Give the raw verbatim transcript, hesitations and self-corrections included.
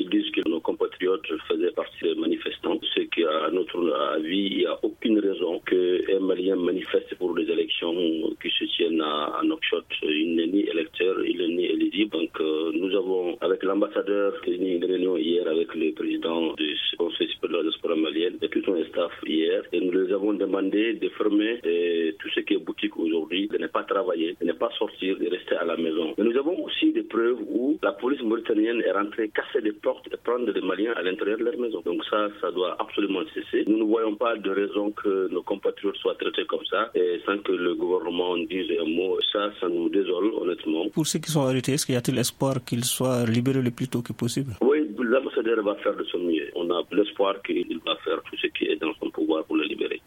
disent que nos compatriotes faisaient partie des manifestants. C'est qu'à notre avis, il n'y a aucune raison qu'un Malien manifeste pour les élections qui se tiennent à, à Nouakchott. Il n'est ni électeur, il n'est ni éligible. Donc euh, nous avons, avec l'ambassadeur, tenu une réunion hier avec le président du Conseil supérieur de la diaspora malienne et tout son staff hier. Et nous les avons demandé de fermer euh, tout ce qui est boutique aujourd'hui, de ne pas travailler, de ne pas sortir, de rester à la maison. Mais nous avons aussi des preuves où la police mauritanienne est rentrée casser des portes et prendre des Maliens à l'intérieur de leur maison. Donc ça, ça doit absolument cesser. Nous ne voyons pas de raison que nos compatriotes soient traités comme ça et sans que le gouvernement dise un mot. Ça, ça nous désole honnêtement. Pour ceux qui sont arrêtés, est-ce qu'il y a-t-il espoir qu'ils soient libérés le plus tôt que possible? Oui, l'ambassadeur va faire de son mieux. On a l'espoir qu'il va faire tout ce qui est dans son pouvoir pour les libérer.